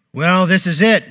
Well, this is it.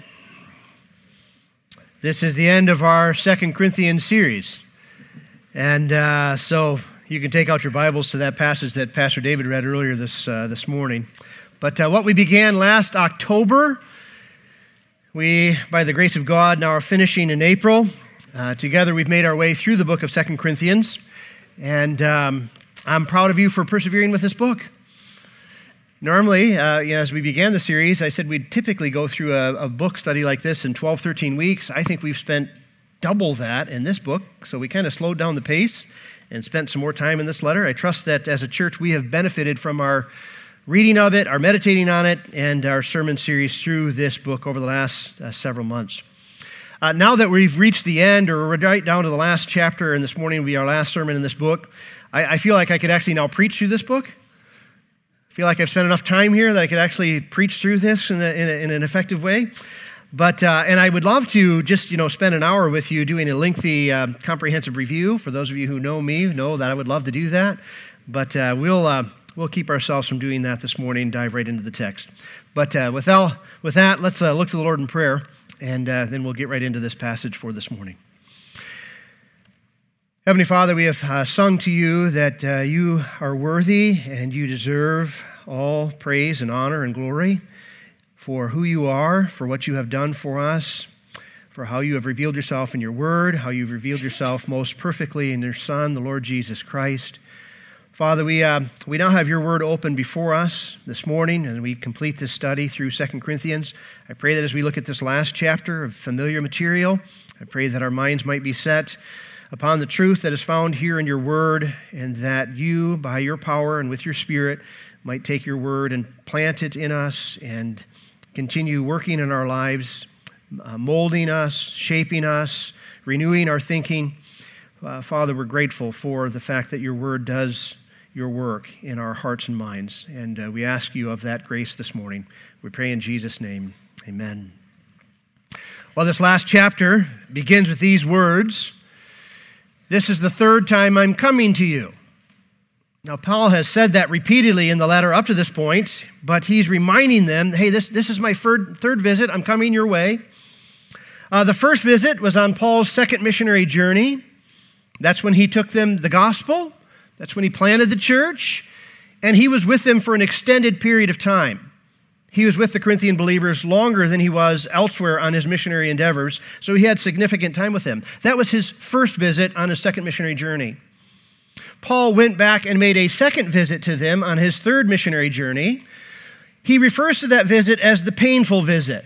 This is the end of our 2 Corinthians series. And so you can take out your Bibles to that passage that Pastor David read earlier this morning. But what we began last October, we, by the grace of God, now are finishing in April. Together we've made our way through the book of 2 Corinthians. And I'm proud of you for persevering with this book. Normally, as we began the series, I said we'd typically go through a book study like this in 12, 13 weeks. I think we've spent double that in this book, so we kind of slowed down the pace and spent some more time in this letter. I trust that as a church we have benefited from our reading of it, our meditating on it, and our sermon series through this book over the last several months. Now that we've reached the end, or we're right down to the last chapter, and this morning will be our last sermon in this book, I feel like I could actually now preach through this book. I feel like I've spent enough time here that I could actually preach through this in an effective way. But and I would love to just spend an hour with you doing a lengthy comprehensive review. For those of you who know me, know that I would love to do that. But we'll keep ourselves from doing that this morning. Dive right into the text. But with that, let's look to the Lord in prayer, and then we'll get right into this passage for this morning. Heavenly Father, we have sung to you that you are worthy and you deserve all praise and honor and glory for who you are, for what you have done for us, for how you have revealed yourself in your word, how you've revealed yourself most perfectly in your Son, the Lord Jesus Christ. Father, we now have your word open before us this morning, and we complete this study through 2 Corinthians. I pray that as we look at this last chapter of familiar material, I pray that our minds might be set upon the truth that is found here in your word, and that you, by your power and with your Spirit, might take your word and plant it in us and continue working in our lives, molding us, shaping us, renewing our thinking. Father, we're grateful for the fact that your word does your work in our hearts and minds, and we ask you of that grace this morning. We pray in Jesus' name, amen. Well, this last chapter begins with these words: "This is the third time I'm coming to you." Now, Paul has said that repeatedly in the letter up to this point, but he's reminding them, hey, this is my third visit. I'm coming your way. The first visit was on Paul's second missionary journey. That's when he took them the gospel. That's when he planted the church. And he was with them for an extended period of time. He was with the Corinthian believers longer than he was elsewhere on his missionary endeavors, so he had significant time with them. That was his first visit on his second missionary journey. Paul went back and made a second visit to them on his third missionary journey. He refers to that visit as the painful visit,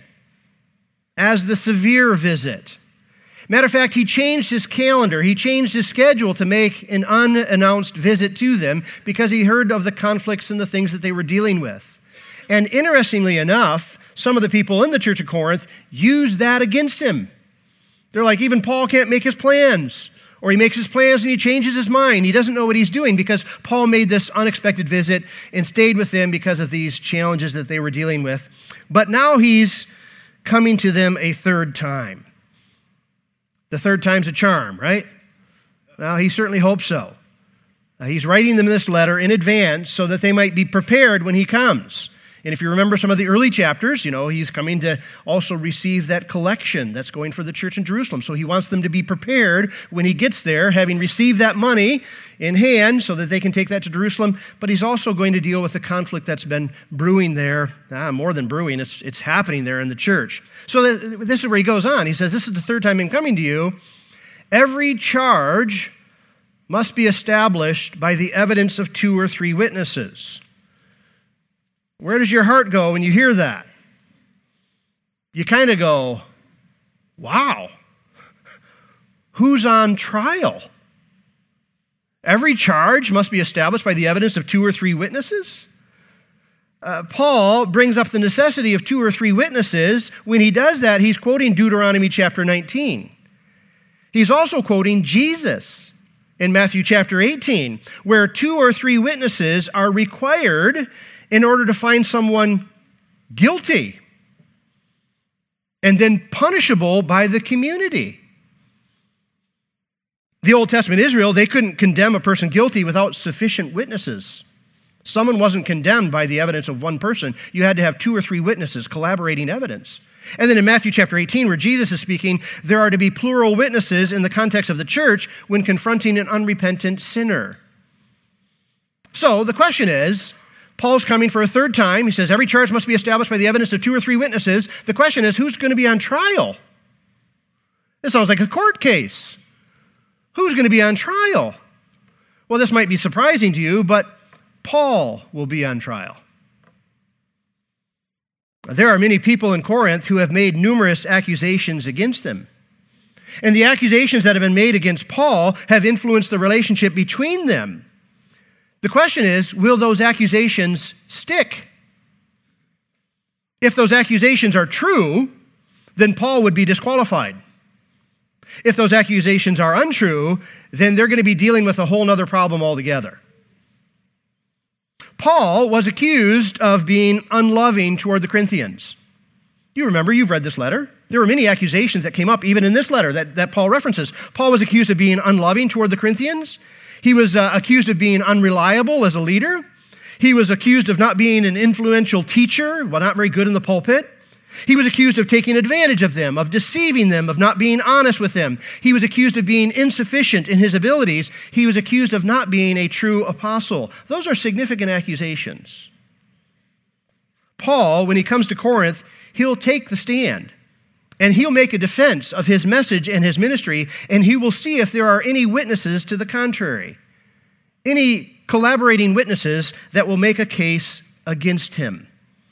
as the severe visit. Matter of fact, he changed his calendar. He changed his schedule to make an unannounced visit to them because he heard of the conflicts and the things that they were dealing with. And interestingly enough, some of the people in the church of Corinth used that against him. They're like, even Paul can't make his plans. Or he makes his plans and he changes his mind. He doesn't know what he's doing because Paul made this unexpected visit and stayed with them because of these challenges that they were dealing with. But now he's coming to them a third time. The third time's a charm, right? Well, he certainly hopes so. He's writing them this letter in advance so that they might be prepared when he comes. And if you remember some of the early chapters, he's coming to also receive that collection that's going for the church in Jerusalem. So he wants them to be prepared when he gets there, having received that money in hand so that they can take that to Jerusalem. But he's also going to deal with the conflict that's been brewing there. More than brewing, it's happening there in the church. So this is where he goes on. He says, "This is the third time I'm coming to you. Every charge must be established by the evidence of 2 or 3 witnesses." Where does your heart go when you hear that? You kind of go, wow, who's on trial? Every charge must be established by the evidence of 2 or 3 witnesses? Paul brings up the necessity of 2 or 3 witnesses. When he does that, he's quoting Deuteronomy chapter 19. He's also quoting Jesus in Matthew chapter 18, where 2 or 3 witnesses are required in order to find someone guilty and then punishable by the community. The Old Testament Israel, they couldn't condemn a person guilty without sufficient witnesses. Someone wasn't condemned by the evidence of one person. You had to have 2 or 3 witnesses, collaborating evidence. And then in Matthew chapter 18, where Jesus is speaking, there are to be plural witnesses in the context of the church when confronting an unrepentant sinner. So the question is, Paul's coming for a third time. He says every charge must be established by the evidence of 2 or 3 witnesses. The question is, who's going to be on trial? This sounds like a court case. Who's going to be on trial? Well, this might be surprising to you, but Paul will be on trial. There are many people in Corinth who have made numerous accusations against them. And the accusations that have been made against Paul have influenced the relationship between them. The question is, will those accusations stick? If those accusations are true, then Paul would be disqualified. If those accusations are untrue, then they're going to be dealing with a whole other problem altogether. Paul was accused of being unloving toward the Corinthians. You remember, you've read this letter. There were many accusations that came up even in this letter that Paul references. Paul was accused of being unloving toward the Corinthians. He was accused of being unreliable as a leader. He was accused of not being an influential teacher, well, not very good in the pulpit. He was accused of taking advantage of them, of deceiving them, of not being honest with them. He was accused of being insufficient in his abilities. He was accused of not being a true apostle. Those are significant accusations. Paul, when he comes to Corinth, he'll take the stand, and he'll make a defense of his message and his ministry, and he will see if there are any witnesses to the contrary, any collaborating witnesses that will make a case against him.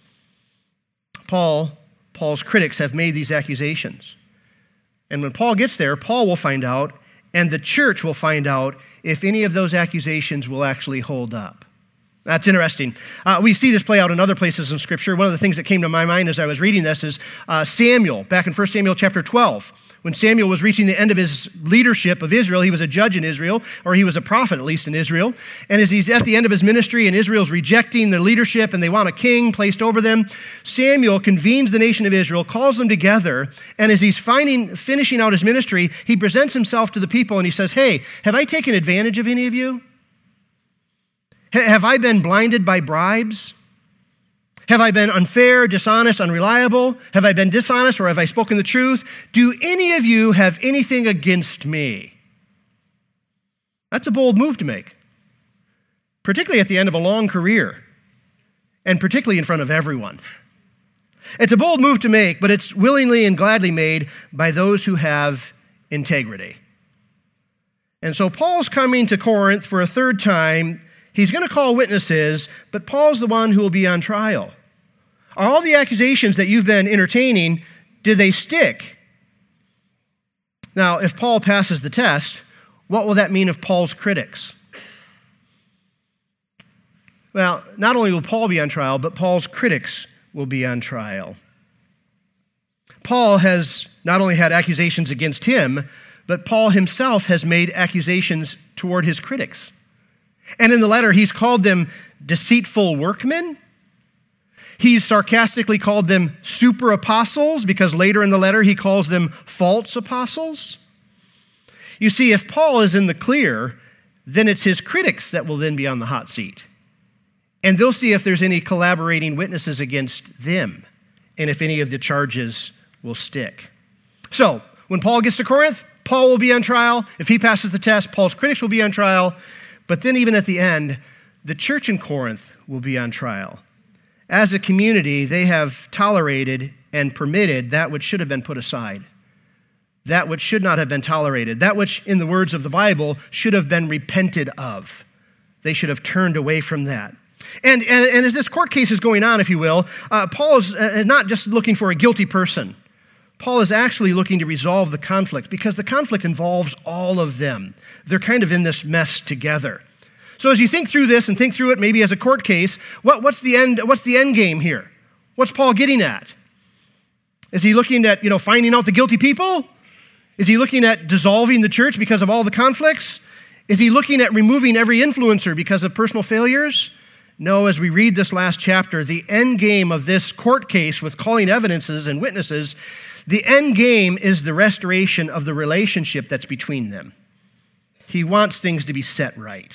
Paul's critics have made these accusations. And when Paul gets there, Paul will find out, and the church will find out if any of those accusations will actually hold up. That's interesting. We see this play out in other places in Scripture. One of the things that came to my mind as I was reading this is Samuel, back in 1 Samuel chapter 12. When Samuel was reaching the end of his leadership of Israel, he was a judge in Israel, or he was a prophet at least in Israel. And as he's at the end of his ministry and Israel's rejecting the leadership and they want a king placed over them, Samuel convenes the nation of Israel, calls them together, and as he's finishing out his ministry, he presents himself to the people and he says, "Hey, have I taken advantage of any of you? Have I been blinded by bribes? Have I been unfair, dishonest, unreliable? Have I been dishonest, or have I spoken the truth? Do any of you have anything against me?" That's a bold move to make, particularly at the end of a long career, and particularly in front of everyone. It's a bold move to make, but it's willingly and gladly made by those who have integrity. And so Paul's coming to Corinth for a third time. He's going to call witnesses, but Paul's the one who will be on trial. Are all the accusations that you've been entertaining, do they stick? Now, if Paul passes the test, what will that mean of Paul's critics? Well, not only will Paul be on trial, but Paul's critics will be on trial. Paul has not only had accusations against him, but Paul himself has made accusations toward his critics. And in the letter, he's called them deceitful workmen. He's sarcastically called them super apostles, because later in the letter, he calls them false apostles. You see, if Paul is in the clear, then it's his critics that will then be on the hot seat. And they'll see if there's any collaborating witnesses against them, and if any of the charges will stick. So, when Paul gets to Corinth, Paul will be on trial. If he passes the test, Paul's critics will be on trial. But then even at the end, the church in Corinth will be on trial. As a community, they have tolerated and permitted that which should have been put aside, that which should not have been tolerated, that which, in the words of the Bible, should have been repented of. They should have turned away from that. And as this court case is going on, if you will, Paul is not just looking for a guilty person. Paul is actually looking to resolve the conflict, because the conflict involves all of them. They're kind of in this mess together. So as you think through this and think through it maybe as a court case, what's the end game here? What's Paul getting at? Is he looking at, finding out the guilty people? Is he looking at dissolving the church because of all the conflicts? Is he looking at removing every influencer because of personal failures? No, as we read this last chapter, the end game of this court case with calling evidences and witnesses, the end game is the restoration of the relationship that's between them. He wants things to be set right.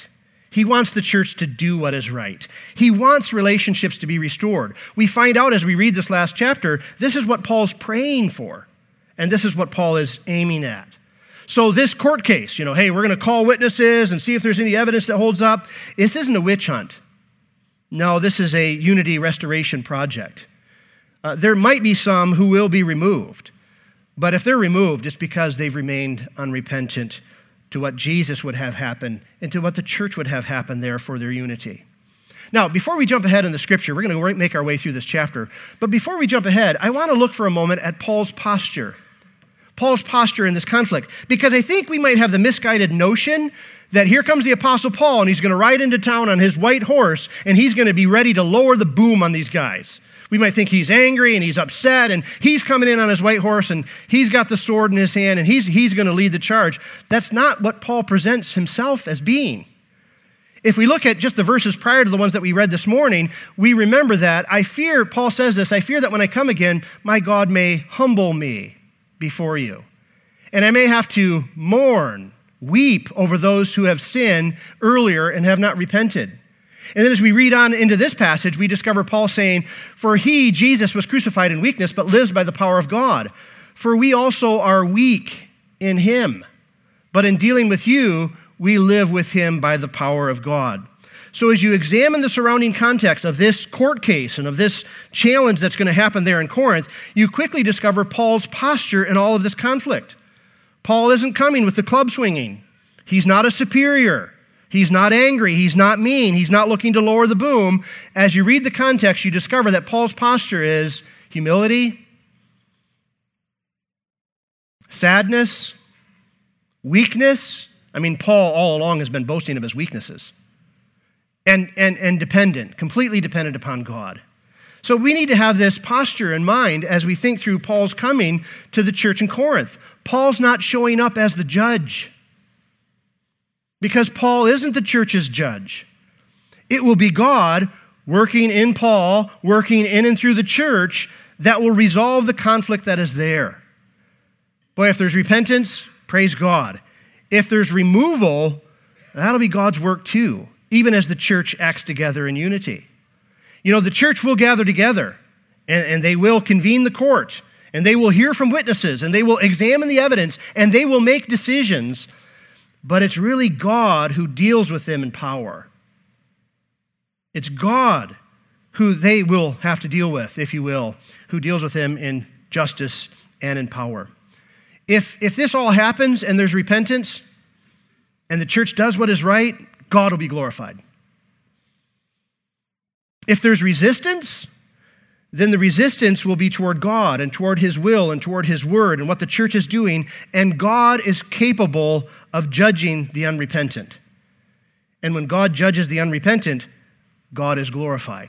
He wants the church to do what is right. He wants relationships to be restored. We find out as we read this last chapter, this is what Paul's praying for, and this is what Paul is aiming at. So this court case, hey, we're going to call witnesses and see if there's any evidence that holds up. This isn't a witch hunt. No, this is a unity restoration project. There might be some who will be removed, but if they're removed, it's because they've remained unrepentant to what Jesus would have happen and to what the church would have happen there for their unity. Now, before we jump ahead in the scripture, we're going to make our way through this chapter, but before we jump ahead, I want to look for a moment at Paul's posture in this conflict, because I think we might have the misguided notion that here comes the Apostle Paul and he's going to ride into town on his white horse and he's going to be ready to lower the boom on these guys. We might think he's angry and he's upset and he's coming in on his white horse and he's got the sword in his hand and he's going to lead the charge. That's not what Paul presents himself as being. If we look at just the verses prior to the ones that we read this morning, we remember that Paul says this, I fear that when I come again, my God may humble me before you. And I may have to mourn, weep over those who have sinned earlier and have not repented. And then as we read on into this passage, we discover Paul saying, for he, Jesus, was crucified in weakness, but lives by the power of God. For we also are weak in him, but in dealing with you, we live with him by the power of God. So as you examine the surrounding context of this court case and of this challenge that's going to happen there in Corinth, you quickly discover Paul's posture in all of this conflict. Paul isn't coming with the club swinging. He's not a superior. He's not angry. He's not mean. He's not looking to lower the boom. As you read the context, you discover that Paul's posture is humility, sadness, weakness. Paul all along has been boasting of his weaknesses. And dependent, completely dependent upon God. So we need to have this posture in mind as we think through Paul's coming to the church in Corinth. Paul's not showing up as the judge because Paul isn't the church's judge. It will be God working in Paul, working in and through the church that will resolve the conflict that is there. Boy, if there's repentance, praise God. If there's removal, that'll be God's work too, even as the church acts together in unity. The church will gather together, and they will convene the court, and they will hear from witnesses, and they will examine the evidence, and they will make decisions, but it's really God who deals with them in power. It's God who they will have to deal with, if you will, who deals with them in justice and in power. If this all happens and there's repentance, and the church does what is right, God will be glorified. If there's resistance, then the resistance will be toward God and toward his will and toward his word and what the church is doing, and God is capable of judging the unrepentant. And when God judges the unrepentant, God is glorified.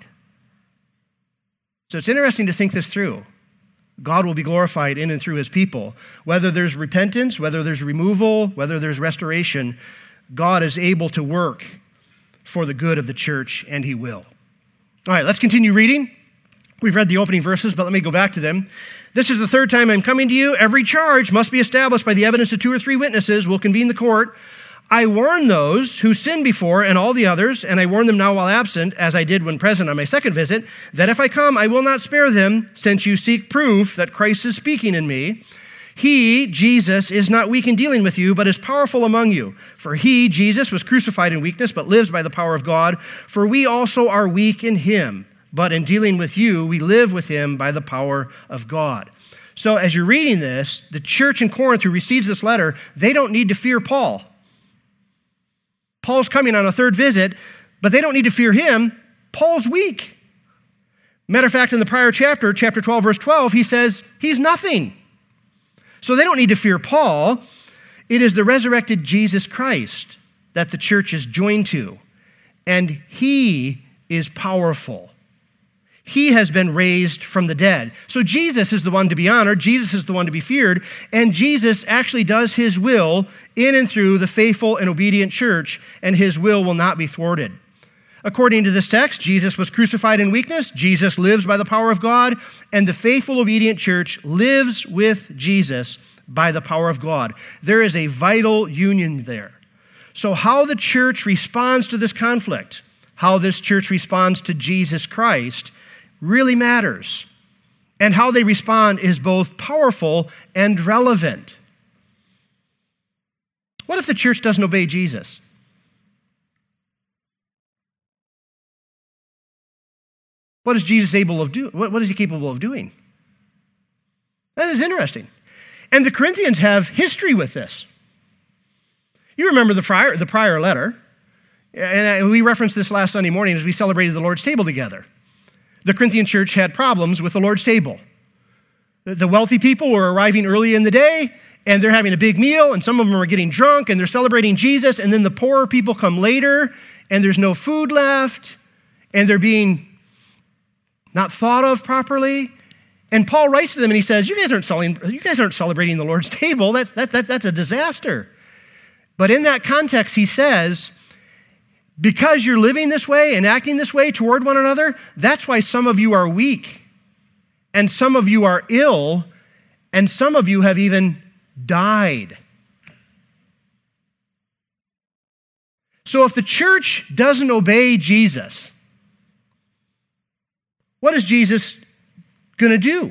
So it's interesting to think this through. God will be glorified in and through his people. Whether there's repentance, whether there's removal, whether there's restoration, God is able to work for the good of the church, and he will. All right, let's continue reading. We've read the opening verses, but let me go back to them. This is the third time I'm coming to you. Every charge must be established by the evidence of 2 or 3 witnesses. We'll convene the court. I warn those who sinned before and all the others, and I warn them now while absent, as I did when present on my second visit, that if I come, I will not spare them, since you seek proof that Christ is speaking in me. He, Jesus, is not weak in dealing with you, but is powerful among you. For he, Jesus, was crucified in weakness, but lives by the power of God. For we also are weak in him, but in dealing with you, we live with him by the power of God. So as you're reading this, the church in Corinth who receives this letter, they don't need to fear Paul. Paul's coming on a third visit, but they don't need to fear him. Paul's weak. Matter of fact, in the prior chapter 12, verse 12, he says he's nothing. So they don't need to fear Paul. It is the resurrected Jesus Christ that the church is joined to, and he is powerful. He has been raised from the dead. So Jesus is the one to be honored. Jesus is the one to be feared. And Jesus actually does his will in and through the faithful and obedient church, and his will not be thwarted. According to this text, Jesus was crucified in weakness. Jesus lives by the power of God, and the faithful, obedient church lives with Jesus by the power of God. There is a vital union there. So how the church responds to this conflict, how this church responds to Jesus Christ, really matters. And how they respond is both powerful and relevant. What if the church doesn't obey Jesus? What is Jesus able of doing? What is he capable of doing? That is interesting. And the Corinthians have history with this. You remember the prior letter, and we referenced this last Sunday morning as we celebrated the Lord's table together. The Corinthian church had problems with the Lord's table. The wealthy people were arriving early in the day, and they're having a big meal, and some of them are getting drunk, and they're celebrating Jesus, and then the poorer people come later, and there's no food left, and they're being not thought of properly. And Paul writes to them, and he says, you guys aren't celebrating the Lord's table. That's a disaster. But in that context, he says, because you're living this way and acting this way toward one another, that's why some of you are weak, and some of you are ill, and some of you have even died. So if the church doesn't obey Jesus, what is Jesus going to do?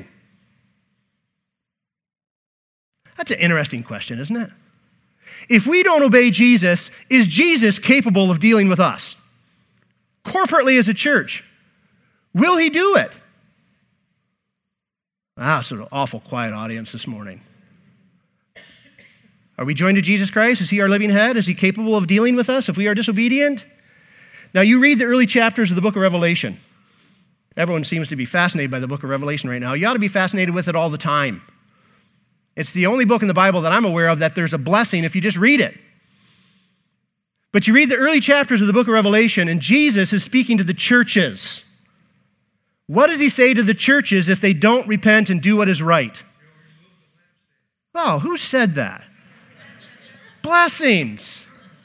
That's an interesting question, isn't it? If we don't obey Jesus, is Jesus capable of dealing with us? Corporately as a church, will he do it? It's an awful quiet audience this morning. Are we joined to Jesus Christ? Is he our living head? Is he capable of dealing with us if we are disobedient? Now, you read the early chapters of the book of Revelation. Everyone seems to be fascinated by the book of Revelation right now. You ought to be fascinated with it all the time. It's the only book in the Bible that I'm aware of that there's a blessing if you just read it. But you read the early chapters of the book of Revelation, and Jesus is speaking to the churches. What does he say to the churches if they don't repent and do what is right? Oh, who said that? Blessings.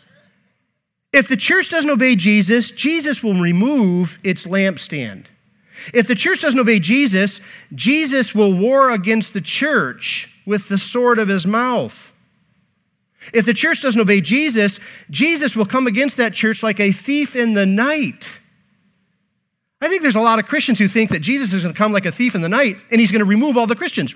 If the church doesn't obey Jesus, Jesus will remove its lampstand. If the church doesn't obey Jesus, Jesus will war against the church with the sword of his mouth. If the church doesn't obey Jesus, Jesus will come against that church like a thief in the night. I think there's a lot of Christians who think that Jesus is going to come like a thief in the night and he's going to remove all the Christians.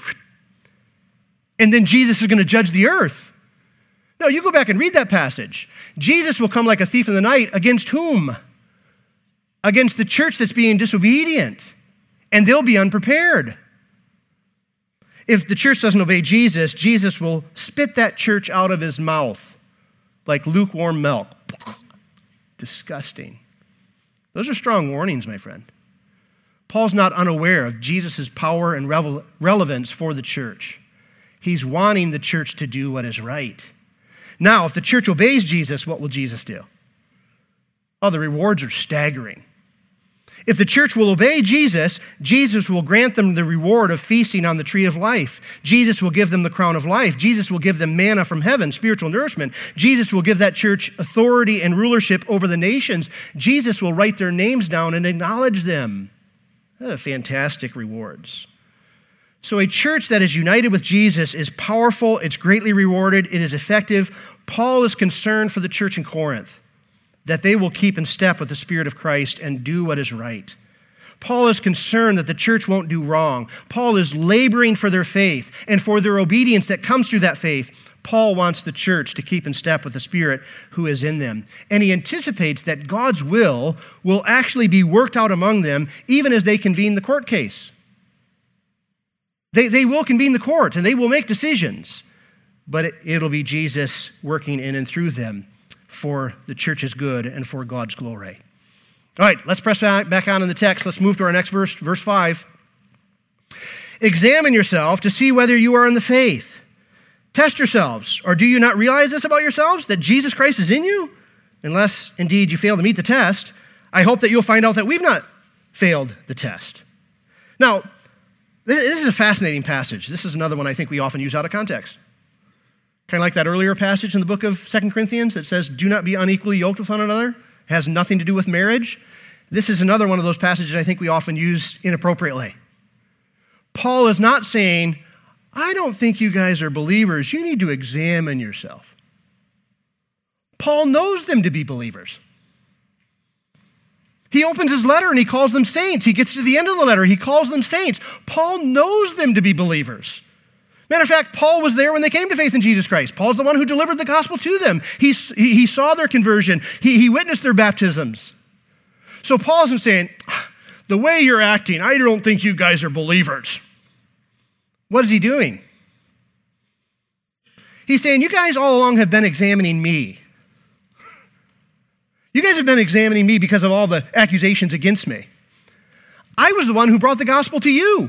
And then Jesus is going to judge the earth. No, you go back and read that passage. Jesus will come like a thief in the night against whom? Against the church that's being disobedient, and they'll be unprepared. If the church doesn't obey Jesus, Jesus will spit that church out of his mouth like lukewarm milk. Disgusting. Those are strong warnings, my friend. Paul's not unaware of Jesus' power and relevance for the church. He's wanting the church to do what is right. Now, if the church obeys Jesus, what will Jesus do? Oh, the rewards are staggering. If the church will obey Jesus, Jesus will grant them the reward of feasting on the tree of life. Jesus will give them the crown of life. Jesus will give them manna from heaven, spiritual nourishment. Jesus will give that church authority and rulership over the nations. Jesus will write their names down and acknowledge them. Fantastic rewards. So a church that is united with Jesus is powerful, it's greatly rewarded, it is effective. Paul is concerned for the church in Corinth, that they will keep in step with the Spirit of Christ and do what is right. Paul is concerned that the church won't do wrong. Paul is laboring for their faith and for their obedience that comes through that faith. Paul wants the church to keep in step with the Spirit who is in them. And he anticipates that God's will actually be worked out among them even as they convene the court case. They will convene the court and they will make decisions, but it'll be Jesus working in and through them for the church's good and for God's glory. All right, let's press back on in the text. Let's move to our next verse, verse 5. Examine yourself to see whether you are in the faith. Test yourselves, or do you not realize this about yourselves, that Jesus Christ is in you? Unless, indeed, you fail to meet the test, I hope that you'll find out that we've not failed the test. Now, this is a fascinating passage. This is another one I think we often use out of context. Kind of like that earlier passage in the book of 2 Corinthians that says, do not be unequally yoked with one another. It has nothing to do with marriage. This is another one of those passages I think we often use inappropriately. Paul is not saying, I don't think you guys are believers. You need to examine yourself. Paul knows them to be believers. He opens his letter and he calls them saints. He gets to the end of the letter, he calls them saints. Paul knows them to be believers. Matter of fact, Paul was there when they came to faith in Jesus Christ. Paul's the one who delivered the gospel to them. He saw their conversion. He witnessed their baptisms. So Paul isn't saying, the way you're acting, I don't think you guys are believers. What is he doing? He's saying, you guys all along have been examining me. You guys have been examining me because of all the accusations against me. I was the one who brought the gospel to you.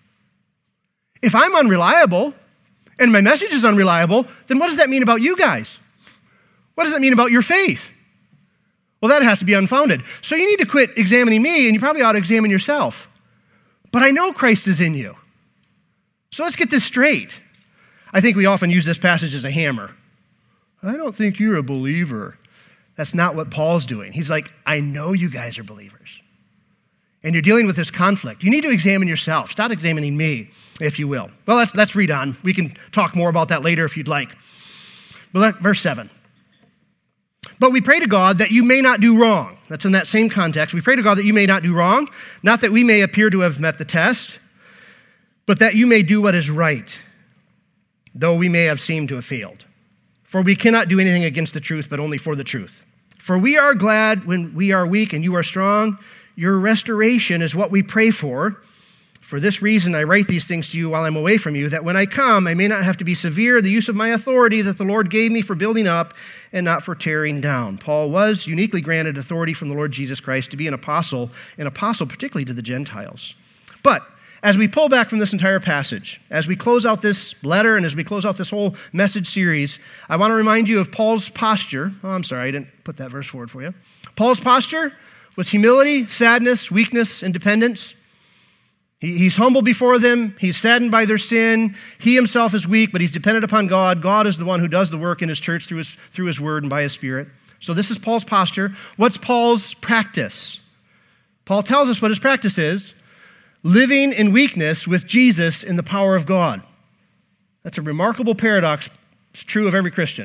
If I'm unreliable and my message is unreliable, then what does that mean about you guys? What does that mean about your faith? Well, that has to be unfounded. So you need to quit examining me, and you probably ought to examine yourself. But I know Christ is in you. So let's get this straight. I think we often use this passage as a hammer. I don't think you're a believer. That's not what Paul's doing. He's like, I know you guys are believers. And you're dealing with this conflict. You need to examine yourself. Stop examining me, if you will. Well, let's read on. We can talk more about that later if you'd like. But verse 7. But we pray to God that you may not do wrong. That's in that same context. We pray to God that you may not do wrong, not that we may appear to have met the test, but that you may do what is right, though we may have seemed to have failed. For we cannot do anything against the truth, but only for the truth. For we are glad when we are weak and you are strong. Your restoration is what we pray for. For this reason, I write these things to you while I'm away from you, that when I come, I may not have to be severe in the use of my authority that the Lord gave me for building up and not for tearing down. Paul was uniquely granted authority from the Lord Jesus Christ to be an apostle particularly to the Gentiles. But as we pull back from this entire passage, as we close out this letter and as we close out this whole message series, I want to remind you of Paul's posture. Oh, I'm sorry, I didn't put that verse forward for you. Paul's posture was humility, sadness, weakness, and dependence. He's humble before them. He's saddened by their sin. He himself is weak, but he's dependent upon God. God is the one who does the work in his church through his word and by his Spirit. So this is Paul's posture. What's Paul's practice? Paul tells us what his practice is: living in weakness with Jesus in the power of God. That's a remarkable paradox. It's true of every Christian.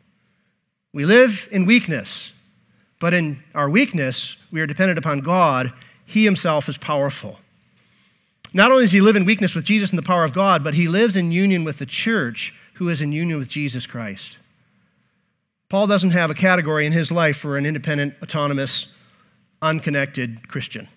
We live in weakness, but in our weakness, we are dependent upon God. He himself is powerful. Not only does he live in weakness with Jesus in the power of God, but he lives in union with the church who is in union with Jesus Christ. Paul doesn't have a category in his life for an independent, autonomous, unconnected Christian.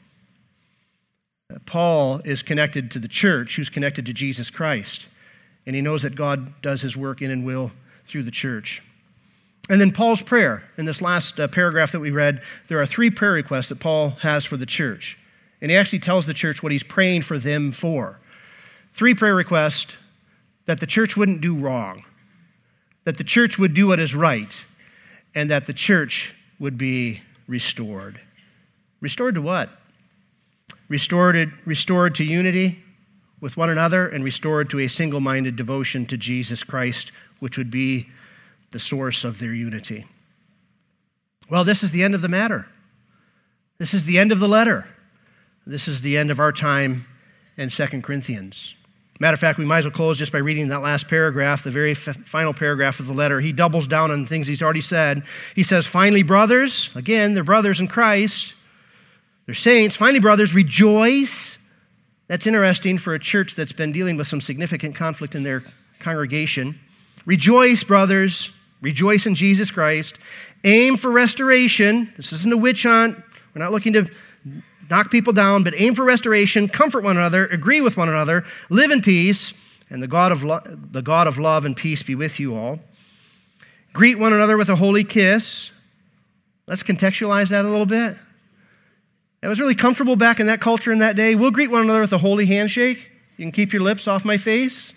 Paul is connected to the church who's connected to Jesus Christ, and he knows that God does his work in and will through the church. And then Paul's prayer. In this last paragraph that we read, there are 3 prayer requests that Paul has for the church. And he actually tells the church what he's praying for them for. 3 prayer requests: that the church wouldn't do wrong, that the church would do what is right, and that the church would be restored. Restored to what? Restored to unity with one another, and restored to a single-minded devotion to Jesus Christ, which would be the source of their unity. Well, this is the end of the matter. This is the end of the letter. This is the end of our time in 2 Corinthians. Matter of fact, we might as well close just by reading that last paragraph, the very final paragraph of the letter. He doubles down on things he's already said. He says, finally, brothers, again, they're brothers in Christ. They're saints. Finally, brothers, rejoice. That's interesting for a church that's been dealing with some significant conflict in their congregation. Rejoice, brothers. Rejoice in Jesus Christ. Aim for restoration. This isn't a witch hunt. We're not looking to knock people down, but aim for restoration, comfort one another, agree with one another, live in peace, and the God of love and peace be with you all. Greet one another with a holy kiss. Let's contextualize that a little bit. It was really comfortable back in that culture in that day. We'll greet one another with a holy handshake. You can keep your lips off my face.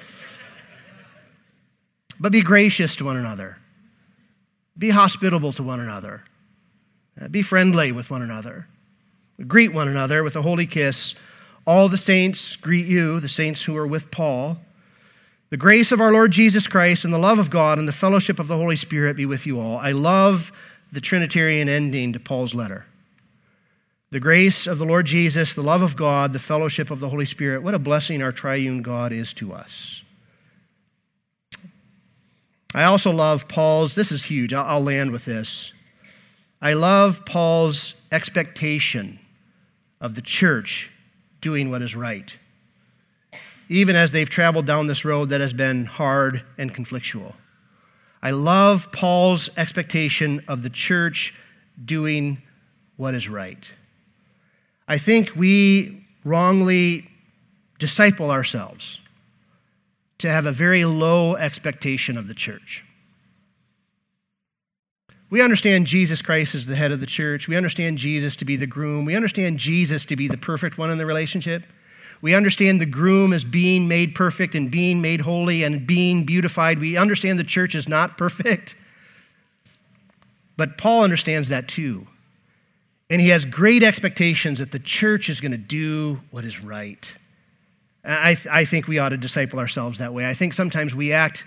But be gracious to one another. Be hospitable to one another. Be friendly with one another. Greet one another with a holy kiss. All the saints greet you, the saints who are with Paul. The grace of our Lord Jesus Christ and the love of God and the fellowship of the Holy Spirit be with you all. I love the Trinitarian ending to Paul's letter. The grace of the Lord Jesus, the love of God, the fellowship of the Holy Spirit. What a blessing our triune God is to us. I also love Paul's, this is huge, I'll land with this. I love Paul's expectation of the church doing what is right, even as they've traveled down this road that has been hard and conflictual. I love Paul's expectation of the church doing what is right. I think we wrongly disciple ourselves to have a very low expectation of the church. We understand Jesus Christ as the head of the church. We understand Jesus to be the groom. We understand Jesus to be the perfect one in the relationship. We understand the groom as being made perfect and being made holy and being beautified. We understand the church is not perfect. But Paul understands that too. And he has great expectations that the church is going to do what is right. I think we ought to disciple ourselves that way. I think sometimes we act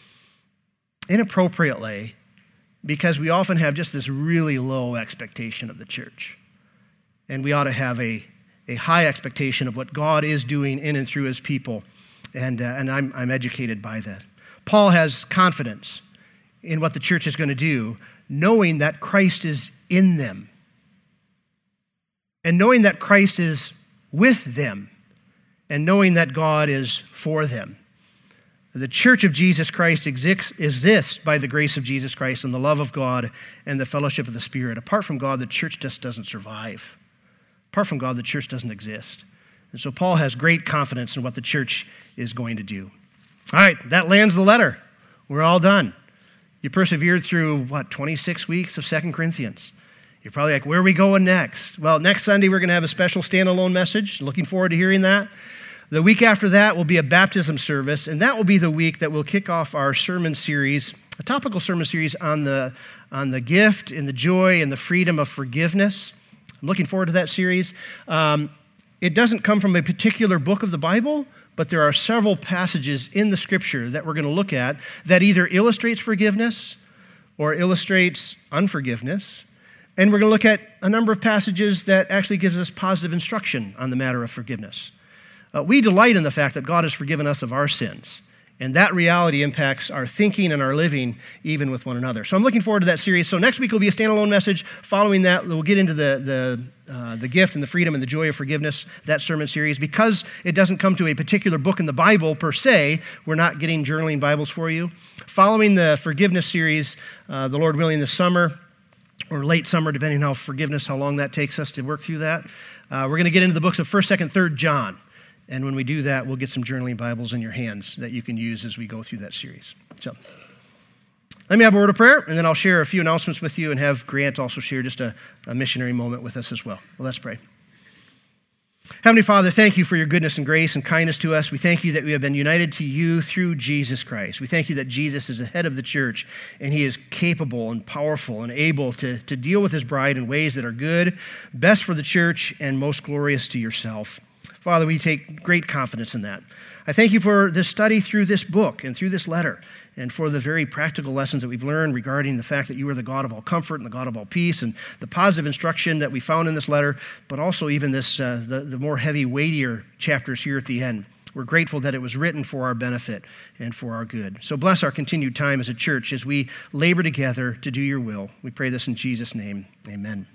inappropriately because we often have just this really low expectation of the church. And we ought to have a high expectation of what God is doing in and through his people. And I'm educated by that. Paul has confidence in what the church is going to do, knowing that Christ is in them. And knowing that Christ is with them. And knowing that God is for them. The church of Jesus Christ exists by the grace of Jesus Christ and the love of God and the fellowship of the Spirit. Apart from God, the church just doesn't survive. Apart from God, the church doesn't exist. And so Paul has great confidence in what the church is going to do. All right, that lands the letter. We're all done. You persevered through, 26 weeks of 2 Corinthians. You're probably like, where are we going next? Well, next Sunday we're going to have a special standalone message. Looking forward to hearing that. The week after that will be a baptism service, and that will be the week that we'll kick off our sermon series, a topical sermon series on the gift and the joy and the freedom of forgiveness. I'm looking forward to that series. It doesn't come from a particular book of the Bible, but there are several passages in the Scripture that we're going to look at that either illustrates forgiveness or illustrates unforgiveness. And we're going to look at a number of passages that actually gives us positive instruction on the matter of forgiveness. We delight in the fact that God has forgiven us of our sins, and that reality impacts our thinking and our living even with one another. So I'm looking forward to that series. So next week will be a standalone message. Following that, we'll get into the gift and the freedom and the joy of forgiveness, that sermon series. Because it doesn't come to a particular book in the Bible per se, we're not getting journaling Bibles for you. Following the forgiveness series, the Lord willing, this summer, or late summer, depending on how long that takes us to work through that, we're going to get into the books of 1st, 2nd, 3rd John. And when we do that, we'll get some journaling Bibles in your hands that you can use as we go through that series. So let me have a word of prayer, and then I'll share a few announcements with you and have Grant also share just a missionary moment with us as well. Well, let's pray. Heavenly Father, thank you for your goodness and grace and kindness to us. We thank you that we have been united to you through Jesus Christ. We thank you that Jesus is the head of the church, and he is capable and powerful and able to deal with his bride in ways that are good, best for the church, and most glorious to yourself. Father, we take great confidence in that. I thank you for this study through this book and through this letter, and for the very practical lessons that we've learned regarding the fact that you are the God of all comfort and the God of all peace, and the positive instruction that we found in this letter, but also even this the more heavy, weightier chapters here at the end. We're grateful that it was written for our benefit and for our good. So bless our continued time as a church as we labor together to do your will. We pray this in Jesus' name. Amen.